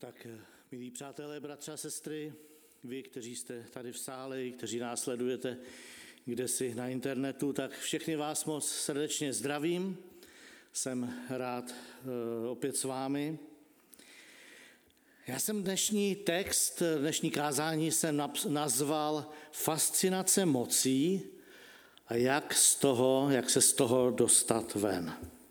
Tak, milí přátelé, bratři a sestry, vy, kteří jste tady v sále, kteří nás sledujete kdesi na internetu, tak všechny vás moc srdečně zdravím. Jsem rád opět s vámi. Já jsem dnešní kázání jsem nazval Fascinace mocí a jak se z toho dostat ven.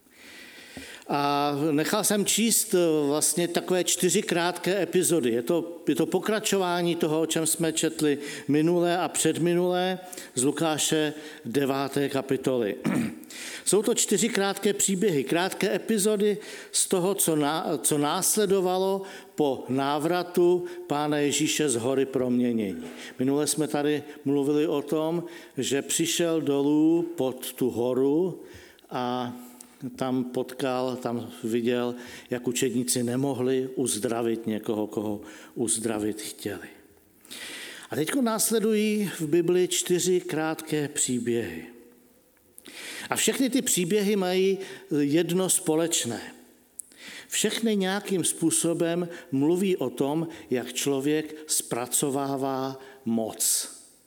A nechal jsem číst vlastně takové 4 krátké epizody. Je to pokračování toho, o čem jsme četli minulé a předminulé z Lukáše 9. kapitoly. Jsou to 4 krátké příběhy, krátké epizody z toho, co následovalo po návratu Pána Ježíše z hory proměnění. Minule jsme tady mluvili o tom, že přišel dolů pod tu horu a tam viděl, jak učedníci nemohli uzdravit někoho, koho uzdravit chtěli. A teď následují v Bibli 4 krátké příběhy. A všechny ty příběhy mají jedno společné. Všechny nějakým způsobem mluví o tom, jak člověk zpracovává moc.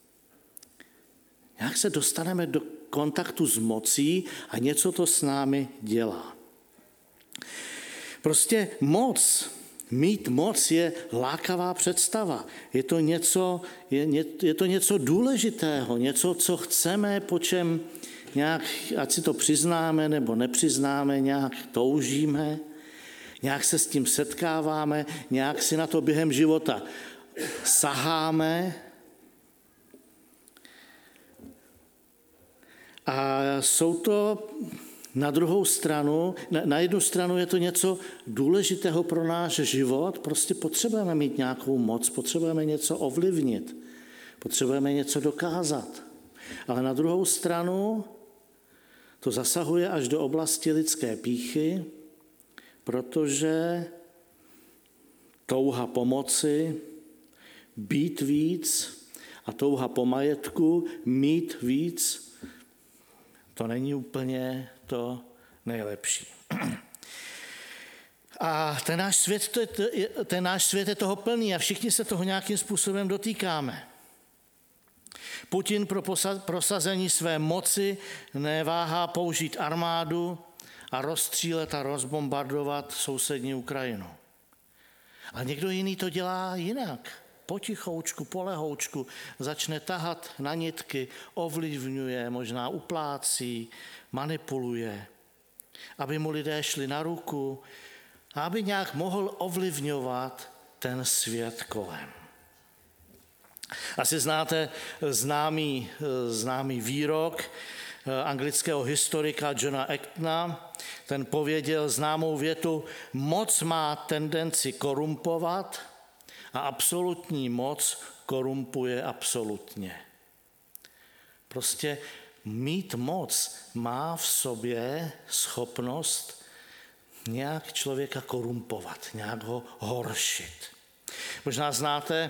Jak se dostaneme do kontaktu s mocí a něco to s námi dělá. Prostě mít moc je lákavá představa. Je to něco důležitého, něco, co chceme, po čem nějak, ať si to přiznáme nebo nepřiznáme, nějak toužíme, nějak se s tím setkáváme, nějak si na to během života saháme. A jsou to na druhou stranu, na jednu stranu je to něco důležitého pro náš život, prostě potřebujeme mít nějakou moc, potřebujeme něco ovlivnit, potřebujeme něco dokázat. Ale na druhou stranu to zasahuje až do oblasti lidské pýchy, protože touha pomoci, být víc a touha po majetku, mít víc, to není úplně to nejlepší. A ten náš svět je toho plný a všichni se toho nějakým způsobem dotýkáme. Putin pro prosazení své moci neváhá použít armádu a rozstřílet a rozbombardovat sousední Ukrajinu. Ale někdo jiný to dělá jinak. Potichoučku, polehoučku začne tahat na nitky, ovlivňuje, možná uplácí, manipuluje, aby mu lidé šli na ruku a aby nějak mohl ovlivňovat ten svět kolem. Asi znáte známý výrok anglického historika Johna Actona. Ten pověděl známou větu: moc má tendenci korumpovat a absolutní moc korumpuje absolutně. Prostě mít moc má v sobě schopnost nějak člověka korumpovat, nějak ho horšit. Možná znáte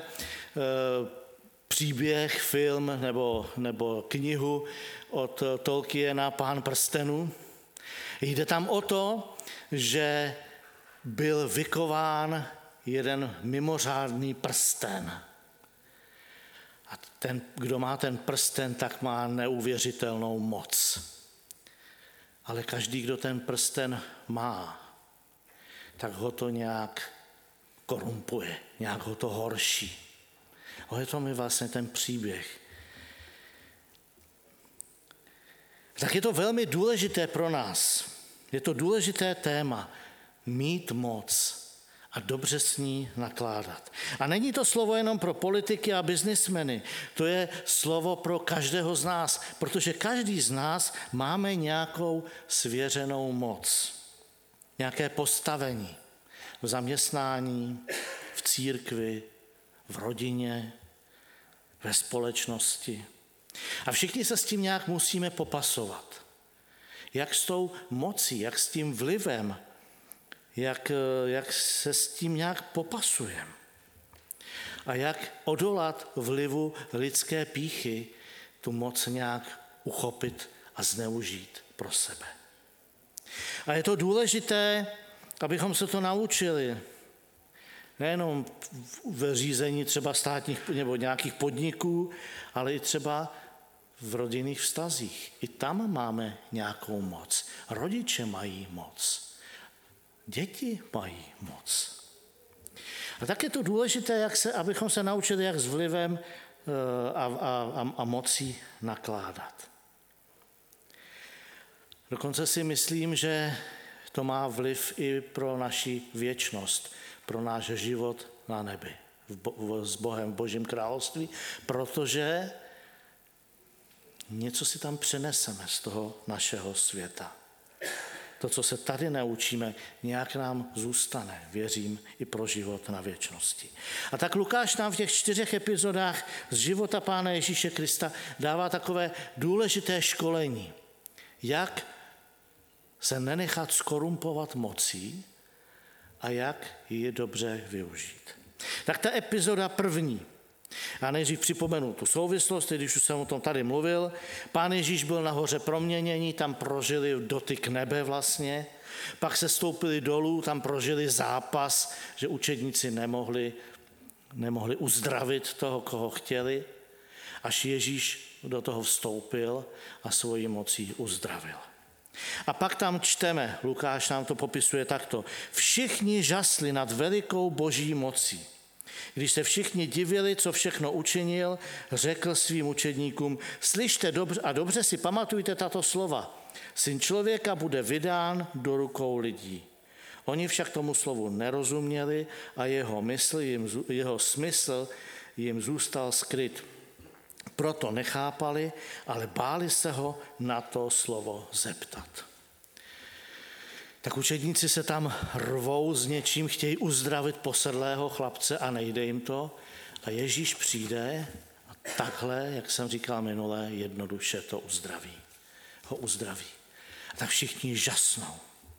příběh, film nebo knihu od Tolkiena Pán prstenů. Jde tam o to, že byl vykován jeden mimořádný prsten. A kdo má ten prsten, tak má neuvěřitelnou moc. Ale každý, kdo ten prsten má, tak ho to nějak korumpuje, nějak ho to horší. A je to mi vlastně ten příběh. Tak je to velmi důležité pro nás. Je to důležité téma. Mít moc a dobře s ní nakládat. A není to slovo jenom pro politiky a biznismeny. To je slovo pro každého z nás, protože každý z nás máme nějakou svěřenou moc. Nějaké postavení v zaměstnání, v církvi, v rodině, ve společnosti. A všichni se s tím nějak musíme popasovat. Jak s tou mocí, jak s tím vlivem, jak se s tím nějak popasujeme. A jak odolat vlivu lidské pýchy, tu moc nějak uchopit a zneužít pro sebe. A je to důležité, abychom se to naučili. Nejenom ve řízení třeba státních nebo nějakých podniků, ale i třeba v rodinných vztazích. I tam máme nějakou moc. Rodiče mají moc. Děti mají moc. A tak je to důležité, abychom se naučili, jak s vlivem a mocí nakládat. Dokonce si myslím, že to má vliv i pro naši věčnost, pro náš život na nebi, s Bohem, v Božím království, protože něco si tam přeneseme z toho našeho světa. To, co se tady naučíme, nějak nám zůstane, věřím, i pro život na věčnosti. A tak Lukáš nám v těch 4 epizodách z života Pána Ježíše Krista dává takové důležité školení, jak se nenechat skorumpovat mocí a jak ji dobře využít. Tak ta epizoda první. Já nejdřív připomenu tu souvislost, když už jsem o tom tady mluvil. Pán Ježíš byl na hoře proměnění, tam prožili dotyk nebe vlastně. Pak se stoupili dolů, tam prožili zápas, že učedníci nemohli uzdravit toho, koho chtěli. Až Ježíš do toho vstoupil a svojí mocí uzdravil. A pak tam čteme, Lukáš nám to popisuje takto. Všichni žasli nad velikou boží mocí. Když se všichni divili, co všechno učinil, řekl svým učedníkům, slyšte dobře a dobře si pamatujte tato slova. Syn člověka bude vydán do rukou lidí. Oni však tomu slovu nerozuměli a jeho smysl jim zůstal skryt. Proto nechápali, ale báli se ho na to slovo zeptat. Tak učedníci se tam rvou s něčím, chtějí uzdravit posedlého chlapce a nejde jim to. A Ježíš přijde a takhle, jak jsem říkal minule, jednoduše to ho uzdraví. A tak všichni žasnou.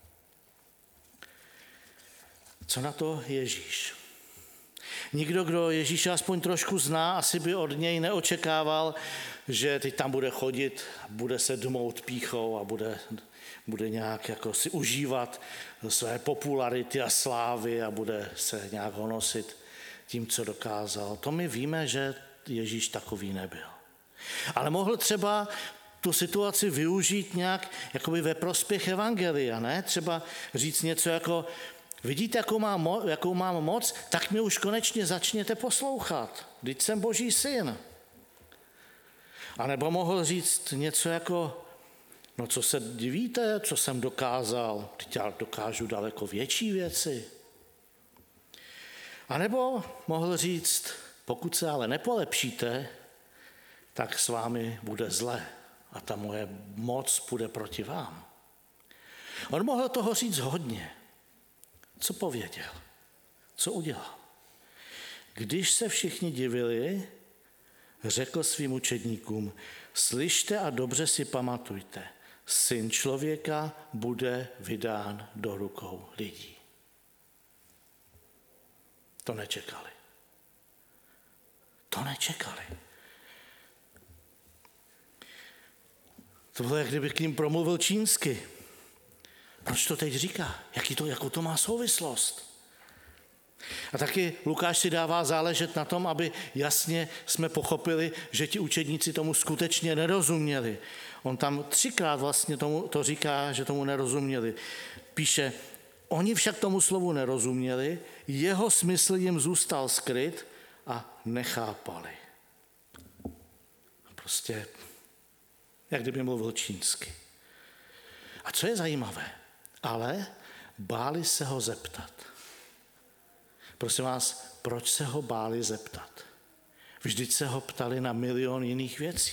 Co na to Ježíš? Nikdo, kdo Ježíše aspoň trošku zná, asi by od něj neočekával, že teď tam bude chodit, bude se dmout pýchou a bude nějak jako si užívat své popularity a slávy a bude se nějak honosit tím, co dokázal. To my víme, že Ježíš takový nebyl. Ale mohl třeba tu situaci využít nějak jakoby ve prospěch evangelia, ne? Třeba říct něco jako, vidíte, jakou mám moc, tak mě už konečně začněte poslouchat. Vždyť jsem Boží syn. A nebo mohl říct něco jako, no co se divíte, co jsem dokázal, teď já dokážu daleko větší věci. A nebo mohl říct, pokud se ale nepolepšíte, tak s vámi bude zle a ta moje moc půjde proti vám. On mohl toho říct hodně. Co pověděl? Co udělal? Když se všichni divili, řekl svým učedníkům, slyšte a dobře si pamatujte, Syn člověka bude vydán do rukou lidí. To nečekali. To bylo, jak kdyby k ním promluvil čínsky. Proč to teď říká? Jakou to má souvislost? A taky Lukáš si dává záležet na tom, aby jasně jsme pochopili, že ti učedníci tomu skutečně nerozuměli. On tam 3krát vlastně to říká, že tomu nerozuměli. Píše, oni však tomu slovu nerozuměli, jeho smysl jim zůstal skryt a nechápali. Prostě, jak kdyby mluvil čínsky. A co je zajímavé? Ale báli se ho zeptat. Prosím vás, proč se ho báli zeptat? Vždyť se ho ptali na milion jiných věcí.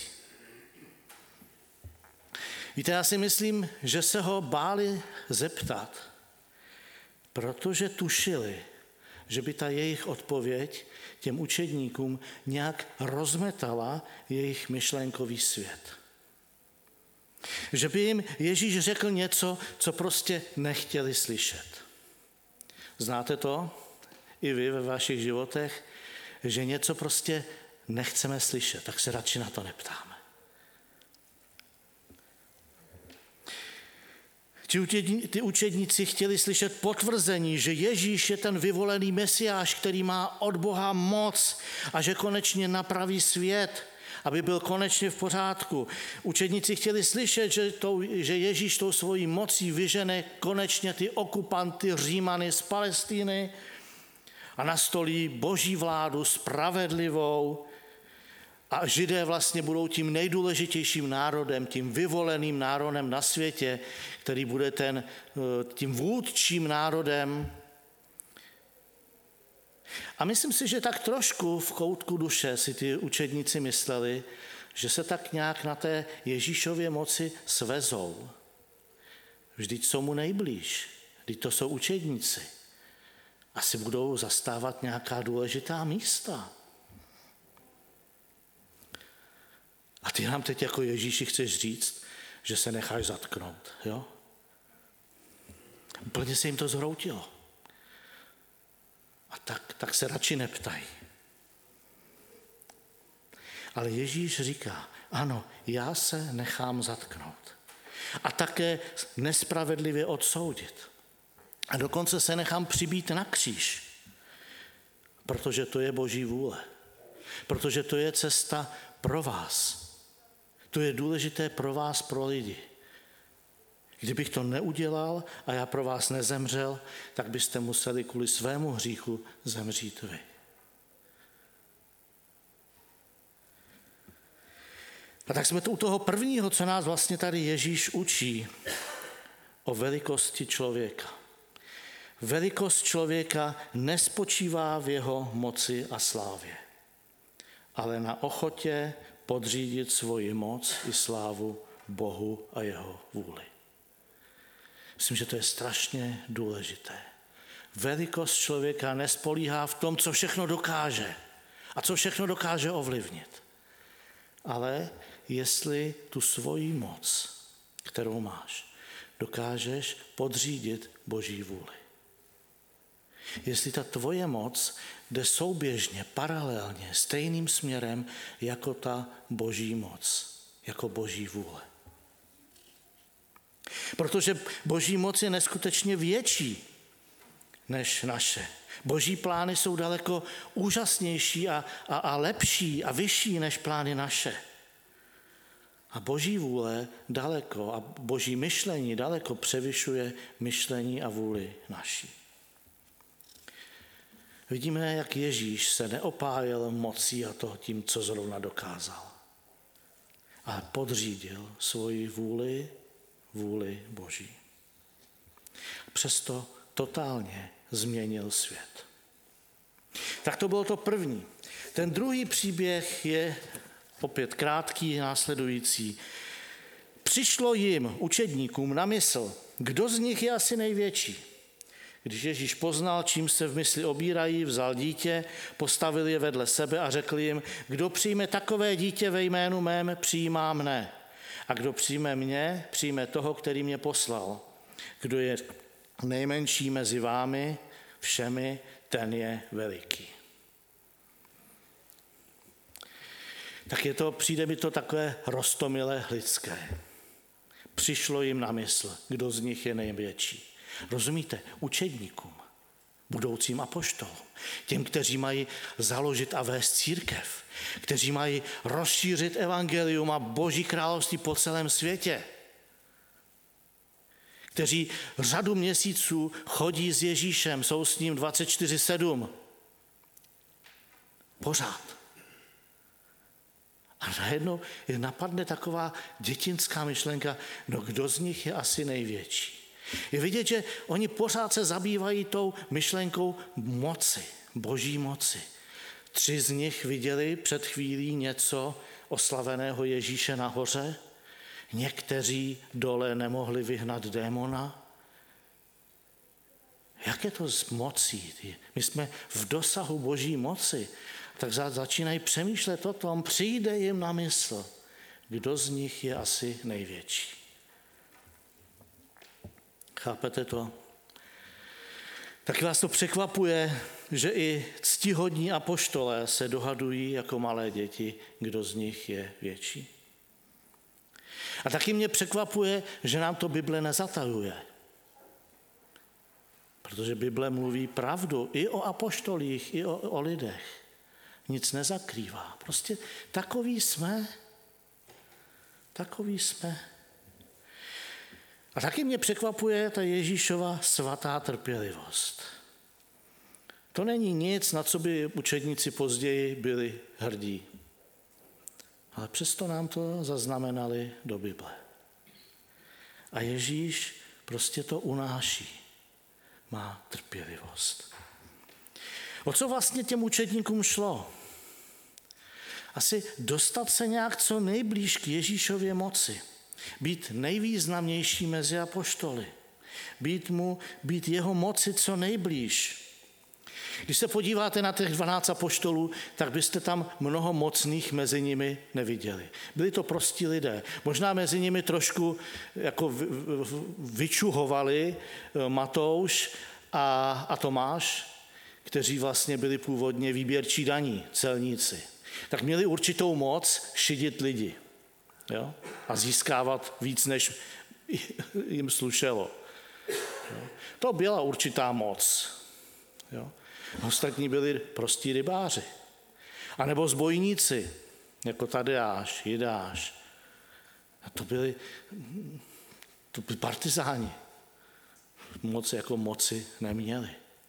Víte, já si myslím, že se ho báli zeptat, protože tušili, že by ta jejich odpověď těm učedníkům nějak rozmetala jejich myšlenkový svět. Že by jim Ježíš řekl něco, co prostě nechtěli slyšet. Znáte to? I vy ve vašich životech, že něco prostě nechceme slyšet, tak se radši na to neptáme. Ty učedníci chtěli slyšet potvrzení, že Ježíš je ten vyvolený Mesiáš, který má od Boha moc a že konečně napraví svět, aby byl konečně v pořádku. Učedníci chtěli slyšet, že Ježíš tou svojí mocí vyžene konečně ty okupanty Římany z Palestiny a nastolí boží vládu spravedlivou a Židé vlastně budou tím nejdůležitějším národem, tím vyvoleným národem na světě, který bude tím vůdčím národem. A myslím si, že tak trošku v koutku duše si ty učedníci mysleli, že se tak nějak na té Ježíšově moci svezou. Vždyť jsou mu nejblíž, vždyť to jsou učedníci. Asi budou zastávat nějaká důležitá místa. A ty nám teď jako Ježíši chceš říct, že se necháš zatknout, jo? Úplně se jim to zhroutilo. A tak se radši neptají. Ale Ježíš říká, ano, já se nechám zatknout. A také nespravedlivě odsoudit. A dokonce se nechám přibít na kříž. Protože to je Boží vůle. Protože to je cesta pro vás. To je důležité pro vás, pro lidi. Kdybych to neudělal a já pro vás nezemřel, tak byste museli kvůli svému hříchu zemřít vy. A tak jsme tu u toho prvního, co nás vlastně tady Ježíš učí o velikosti člověka. Velikost člověka nespočívá v jeho moci a slávě, ale na ochotě podřídit svoji moc i slávu Bohu a jeho vůli. Myslím, že to je strašně důležité. Velikost člověka nespolíhá v tom, co všechno dokáže a co všechno dokáže ovlivnit. Ale jestli tu svoji moc, kterou máš, dokážeš podřídit Boží vůli. Jestli ta tvoje moc jde souběžně, paralelně, stejným směrem jako ta Boží moc, jako Boží vůle. Protože Boží moc je neskutečně větší než naše. Boží plány jsou daleko úžasnější a lepší a vyšší než plány naše. A Boží vůle daleko a Boží myšlení daleko převyšuje myšlení a vůli naší. Vidíme, jak Ježíš se neopájel mocí a toho tím, co zrovna dokázal. Ale podřídil svoji vůli Boží. Přesto totálně změnil svět. Tak to bylo to první. Ten druhý příběh je opět krátký, následující. Přišlo jim, učedníkům, na mysl, kdo z nich je asi největší. Když Ježíš poznal, čím se v mysli obírají, vzal dítě, postavil je vedle sebe a řekl jim, kdo přijme takové dítě ve jménu mém, přijímá mne. A kdo přijme mě, přijme toho, který mě poslal. Kdo je nejmenší mezi vámi, všemi, ten je veliký. Tak přijde mi to takové roztomilé lidské. Přišlo jim na mysl, kdo z nich je největší. Rozumíte? Učedníkům, budoucím apoštolům, těm, kteří mají založit a vést církev, kteří mají rozšířit evangelium a Boží království po celém světě, kteří řadu měsíců chodí s Ježíšem, jsou s ním 24/7. Pořád. A najednou je napadne taková dětinská myšlenka, no kdo z nich je asi největší. Je vidět, že oni pořád se zabývají tou myšlenkou moci, Boží moci. 3 z nich viděli před chvílí něco oslaveného Ježíše nahoře, někteří dole nemohli vyhnat démona. Jak je to s mocí? My jsme v dosahu Boží moci, tak začínají přemýšlet o tom, přijde jim na mysl, kdo z nich je asi největší. Chápete to? Tak vás to překvapuje, že i ctihodní apoštolé se dohadují jako malé děti, kdo z nich je větší. A taky mě překvapuje, že nám to Bible nezatajuje. Protože Bible mluví pravdu i o apoštolích, i o lidech. Nic nezakrývá. Prostě takový jsme. A taky mě překvapuje ta Ježíšova svatá trpělivost. To není nic, na co by učedníci později byli hrdí. Ale přesto nám to zaznamenali do Bible. A Ježíš prostě to unáší. Má trpělivost. O co vlastně těm učedníkům šlo? Asi dostat se nějak co nejblíž k Ježíšově moci. Být nejvýznamnější mezi apoštoly. Být jeho moci co nejblíž. Když se podíváte na těch 12 apoštolů, tak byste tam mnoho mocných mezi nimi neviděli. Byli to prostí lidé. Možná mezi nimi trošku jako vyčuhovali Matouš a Tomáš, kteří vlastně byli původně výběrčí daní, celníci. Tak měli určitou moc šidit lidi, jo? A získávat víc, než jim slušelo. Jo? To byla určitá moc. Jo? Ostatní byli prostí rybáři. A nebo zbojníci, jako Tadeáš, Jidáš. A to byli partizáni. Moc jako moci neměli.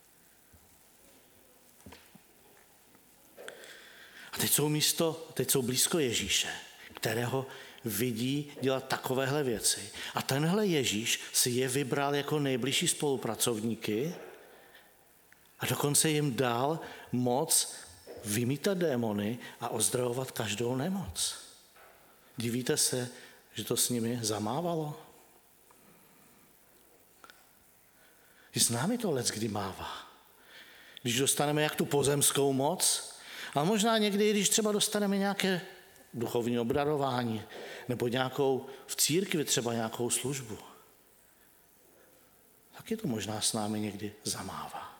A teď jsou blízko Ježíše, kterého vidí dělat takovéhle věci. A tenhle Ježíš si je vybral jako nejbližší spolupracovníky a dokonce jim dal moc vymítat démony a ozdravovat každou nemoc. Divíte se, že to s nimi zamávalo? I s námi to leckdy mává. Když dostaneme jak tu pozemskou moc, ale možná někdy, když třeba dostaneme nějaké duchovní obdarování, nebo v církvi třeba nějakou službu, taky to možná s námi někdy zamává.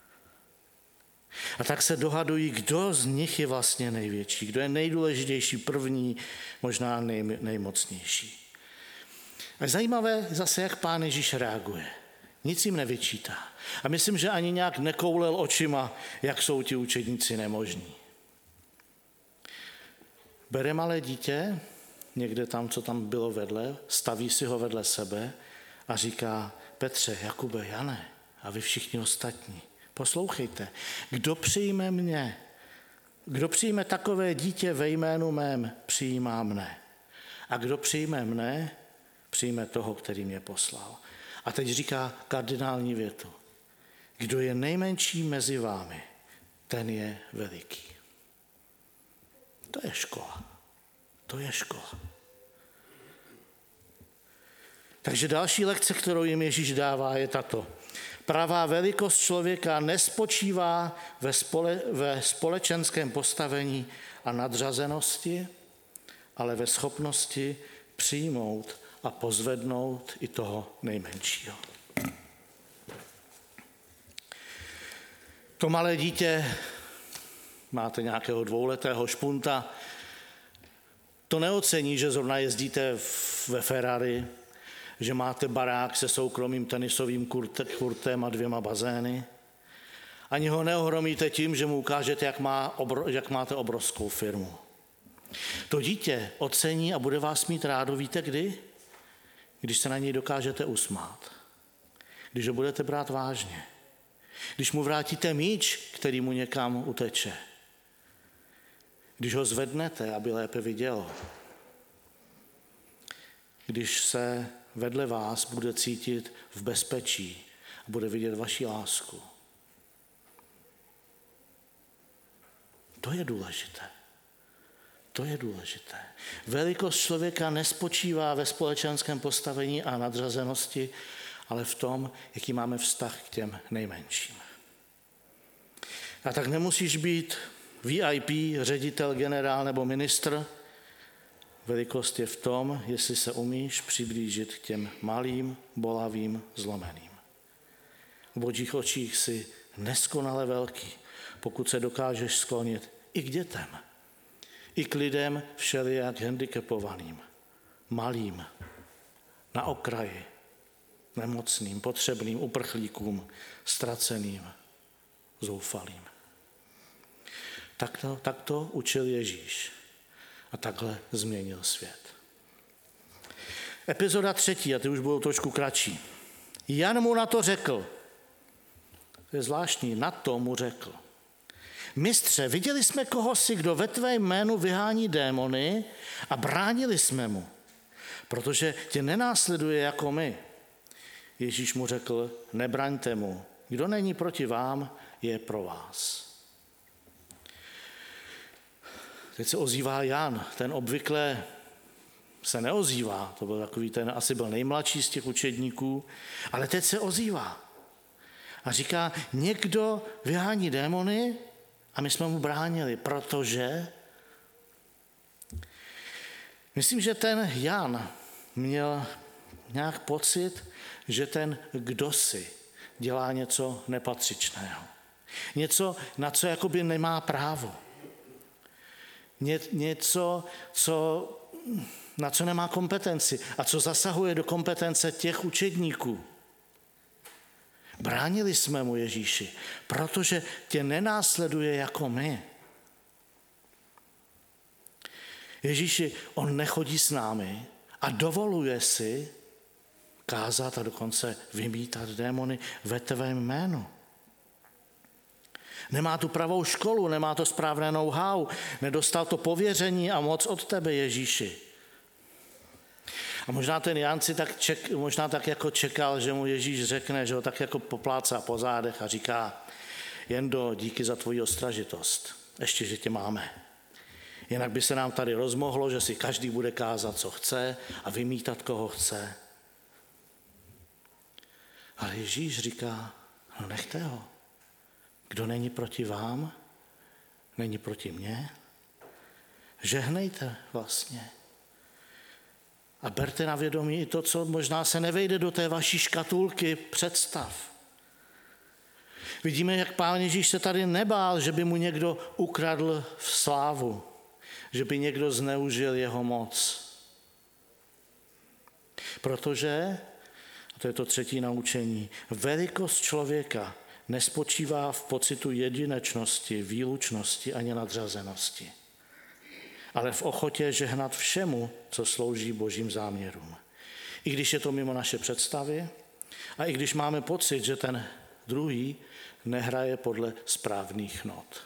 A tak se dohadují, kdo z nich je vlastně největší, kdo je nejdůležitější, první, možná nejmocnější. A zajímavé zase, jak Pán Ježíš reaguje. Nic jim nevyčítá. A myslím, že ani nějak nekoulel očima, jak jsou ti učedníci nemožní. Bere malé dítě, někde tam, co tam bylo vedle, staví si ho vedle sebe a říká: Petře, Jakube, Jane a vy všichni ostatní, poslouchejte, kdo přijme mě, kdo přijme takové dítě ve jménu mém, přijímá mne. A kdo přijme mne, přijme toho, který mě poslal. A teď říká kardinální větu. Kdo je nejmenší mezi vámi, ten je veliký. To je škola. To je škola. Takže další lekce, kterou jim Ježíš dává, je tato. Pravá velikost člověka nespočívá ve společenském postavení a nadřazenosti, ale ve schopnosti přijmout a pozvednout i toho nejmenšího. To malé dítě, máte nějakého 2letého špunta, to neocení, že zrovna jezdíte ve Ferrari, že máte barák se soukromým tenisovým kurtem a 2 bazény. Ani ho neohromíte tím, že mu ukážete, jak máte obrovskou firmu. To dítě ocení a bude vás mít rádo, víte kdy? Když se na něj dokážete usmát. Když ho budete brát vážně. Když mu vrátíte míč, který mu někam uteče. Když ho zvednete, aby lépe viděl. Když se vedle vás bude cítit v bezpečí a bude vidět vaši lásku. To je důležité. To je důležité. Velikost člověka nespočívá ve společenském postavení a nadřazenosti, ale v tom, jaký máme vztah k těm nejmenším. A tak nemusíš být VIP, ředitel, generál nebo ministr. Velikost je v tom, jestli se umíš přiblížit k těm malým, bolavým, zlomeným. V božích očích si neskonale velký, pokud se dokážeš sklonit i k dětem, i k lidem všelijak handicapovaným, malým, na okraji, nemocným, potřebným, uprchlíkům, ztraceným, zoufalým. Tak to učil Ježíš a takhle změnil svět. Epizoda 3, a ty už budou trošku kratší. Jan mu na to řekl, to je zvláštní, na to mu řekl. Mistře, viděli jsme kohosi, kdo ve tvé jménu vyhání démony a bránili jsme mu, protože tě nenásleduje jako my. Ježíš mu řekl, nebraňte mu, kdo není proti vám, je pro vás. Teď se ozývá Jan, ten obvykle se neozývá, to byl takový ten, asi byl nejmladší z těch učedníků, ale teď se ozývá a říká, někdo vyhání démony a my jsme mu bránili, protože myslím, že ten Jan měl nějak pocit, že ten kdosi dělá něco nepatřičného. Něco, na co jakoby nemá právo. Něco, na co nemá kompetenci a co zasahuje do kompetence těch učedníků. Bránili jsme mu, Ježíši, protože tě nenásleduje jako my. Ježíši, on nechodí s námi a dovoluje si kázat a dokonce vymítat démony ve tvém jménu. Nemá tu pravou školu, nemá to správné know-how, nedostal to pověření a moc od tebe, Ježíši. A možná ten Jan si možná tak jako čekal, že mu Ježíš řekne, že ho tak jako poplácá po zádech a říká, Jendo, díky za tvoji ostražitost, ještě, že tě máme. Jinak by se nám tady rozmohlo, že si každý bude kázat, co chce a vymítat, koho chce. Ale Ježíš říká, no nechte ho. Kdo není proti vám, není proti mně. Žehnejte vlastně. A berte na vědomí i to, co možná se nevejde do té vaší škatulky představ. Vidíme, jak Pán Ježíš se tady nebál, že by mu někdo ukradl v slávu, že by někdo zneužil jeho moc. Protože, a to je to 3. naučení, velikost člověka nespočívá v pocitu jedinečnosti, výlučnosti ani nadřazenosti, ale v ochotě žehnat všemu, co slouží Božím záměrům. I když je to mimo naše představy a i když máme pocit, že ten druhý nehraje podle správných not.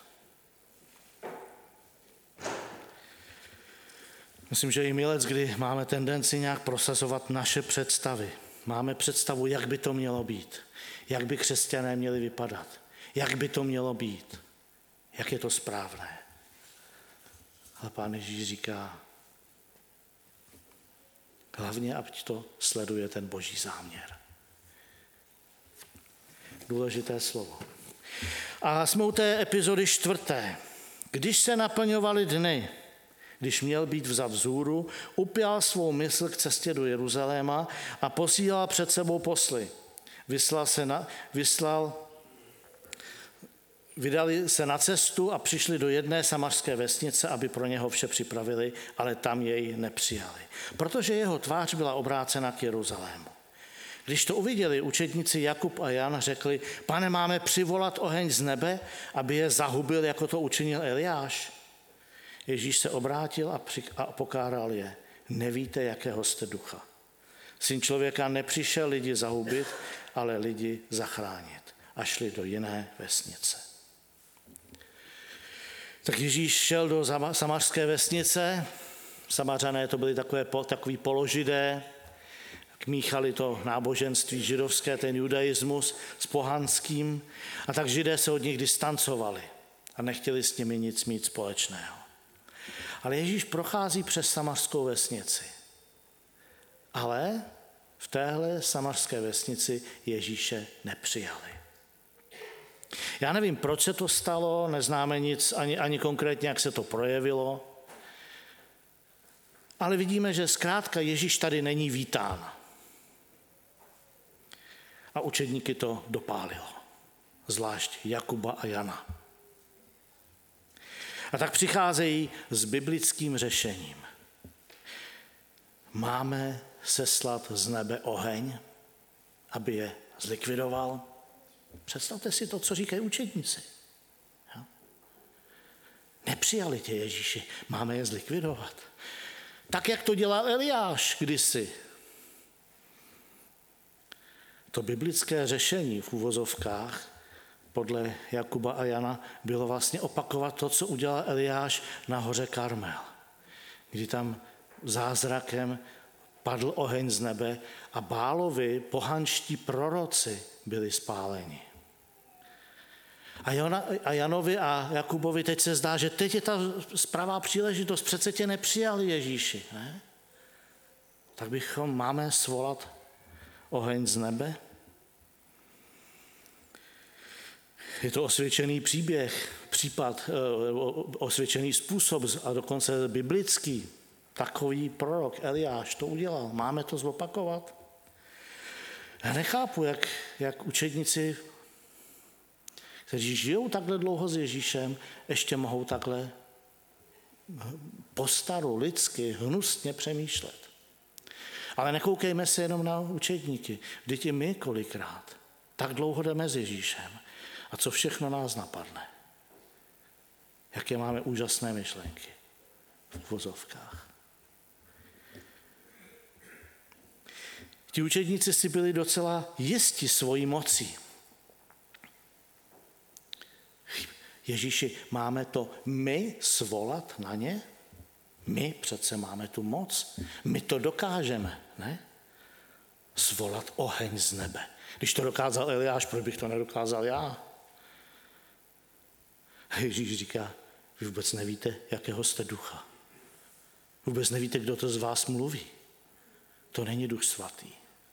Myslím, že i my kdy máme tendenci nějak prosazovat naše představy. Máme představu, jak by to mělo být, jak by křesťané měli vypadat, jak by to mělo být, jak je to správné. Ale Pán Ježíš říká, hlavně, ať to sleduje ten Boží záměr. Důležité slovo. A jsme u té epizody 4. Když se naplňovaly dny, když měl být vzat vzhůru, upjal svou mysl k cestě do Jeruzaléma a posílal před sebou posly. Vydali se na cestu a přišli do jedné samařské vesnice, aby pro něho vše připravili, ale tam jej nepřijali, protože jeho tvář byla obrácena k Jeruzalému. Když to uviděli učedníci Jakub a Jan, řekli, Pane, máme přivolat oheň z nebe, aby je zahubil, jako to učinil Eliáš. Ježíš se obrátil a pokáral je. Nevíte, jakého jste ducha. Syn člověka nepřišel lidi zahubit, ale lidi zachránit. A šli do jiné vesnice. Tak Ježíš šel do samařské vesnice. Samařané to byli takový položidé, míchali to náboženství židovské, ten judaismus s pohanským. A tak Židé se od nich distancovali a nechtěli s nimi nic mít společného. Ale Ježíš prochází přes samařskou vesnici. Ale v téhle samařské vesnici Ježíše nepřijali. Já nevím, proč se to stalo, neznáme nic, ani konkrétně, jak se to projevilo. Ale vidíme, že zkrátka Ježíš tady není vítán. A učedníky to dopálilo. Zvlášť Jakuba a Jana. A tak přicházejí s biblickým řešením. máme seslat z nebe oheň, aby je zlikvidoval? Představte si to, co říkají učedníci. Jo? Nepřijali tě, Ježíši, máme je zlikvidovat. Tak, jak to dělal Eliáš kdysi. To biblické řešení v uvozovkách podle Jakuba a Jana bylo vlastně opakovat to, co udělal Eliáš na hoře Karmel, kdy tam zázrakem padl oheň z nebe a Bálovi pohanští proroci byli spáleni. A Janovi a Jakubovi teď se zdá, že teď je ta pravá příležitost, přece tě nepřijali, Ježíši. Ne? Tak máme svolat oheň z nebe? Je to osvědčený případ, osvědčený způsob a dokonce biblický. Takový prorok Eliáš to udělal. Máme to zopakovat? Já nechápu, jak učedníci, kteří žijou takhle dlouho s Ježíšem, ještě mohou takhle postaru, lidsky, hnusně přemýšlet. Ale nekoukejme se jenom na učedníky. Vždyť i my kolikrát tak dlouho jdeme s Ježíšem. A co všechno nás napadne? Jaké máme úžasné myšlenky v vozovkách. Ti učedníci si byli docela jisti svojí mocí. Ježíši, máme to my svolat na ně? My přece máme tu moc. My to dokážeme, ne? Svolat oheň z nebe. Když to dokázal Eliáš, proč bych to nedokázal já? A Ježíš říká, vy vůbec nevíte, jakého jste ducha. Vůbec nevíte, kdo to z vás mluví. To není Duch Svatý.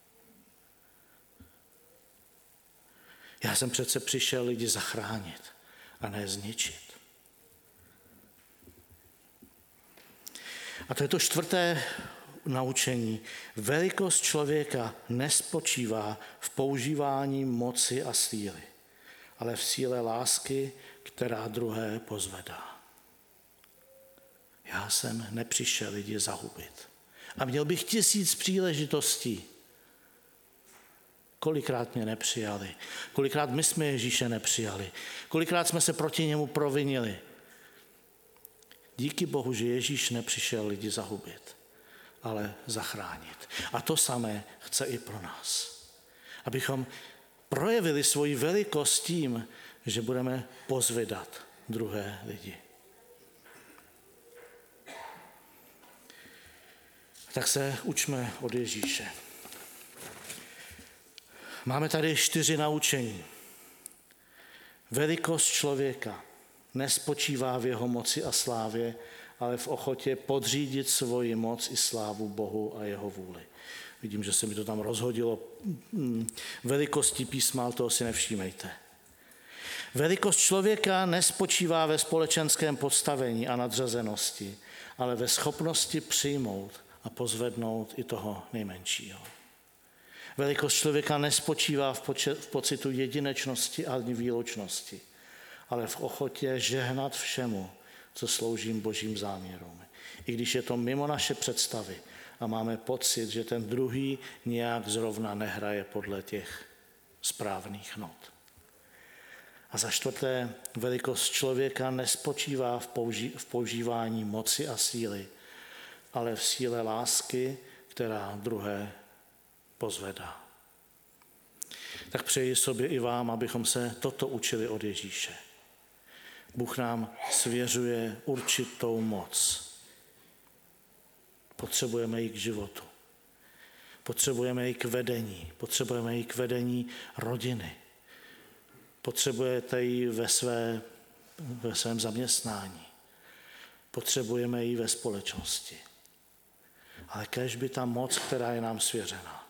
Já jsem přece přišel lidi zachránit a ne zničit. A to je to čtvrté naučení. Velikost člověka nespočívá v používání moci a síly, ale v síle lásky, která druhé pozvedá. Já jsem nepřišel lidi zahubit. A měl bych 1000 příležitostí. Kolikrát mě nepřijali. Kolikrát my jsme Ježíše nepřijali. Kolikrát jsme se proti němu provinili. Díky Bohu, že Ježíš nepřišel lidi zahubit, ale zachránit. A to samé chce i pro nás. Abychom projevili svoji velikost tím, že budeme pozvedat druhé lidi. Tak se učme od Ježíše. Máme tady 4 naučení. Velikost člověka nespočívá v jeho moci a slávě, ale v ochotě podřídit svoji moc i slávu Bohu a jeho vůli. Vidím, že se mi to tam rozhodilo velikostí písma, ale toho si nevšímejte. Velikost člověka nespočívá ve společenském postavení a nadřazenosti, ale ve schopnosti přijmout a pozvednout i toho nejmenšího. Velikost člověka nespočívá v pocitu jedinečnosti a výlučnosti, ale v ochotě žehnat všemu, co slouží božím záměrům. I když je to mimo naše představy a máme pocit, že ten druhý nějak zrovna nehraje podle těch správných not. A za 4. velikost člověka nespočívá v používání moci a síly, ale v síle lásky, která druhé pozvedá. Tak přeji sobě i vám, abychom se toto učili od Ježíše. Bůh nám svěřuje určitou moc. Potřebujeme ji k životu. Potřebujeme ji k vedení. Potřebujeme ji k vedení rodiny. Potřebujete ji ve svém zaměstnání. Potřebujeme ji ve společnosti. Ale kéž by ta moc, která je nám svěřena,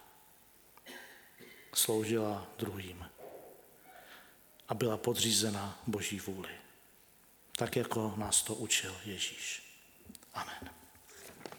sloužila druhým a byla podřízena Boží vůli. Tak, jako nás to učil Ježíš. Amen.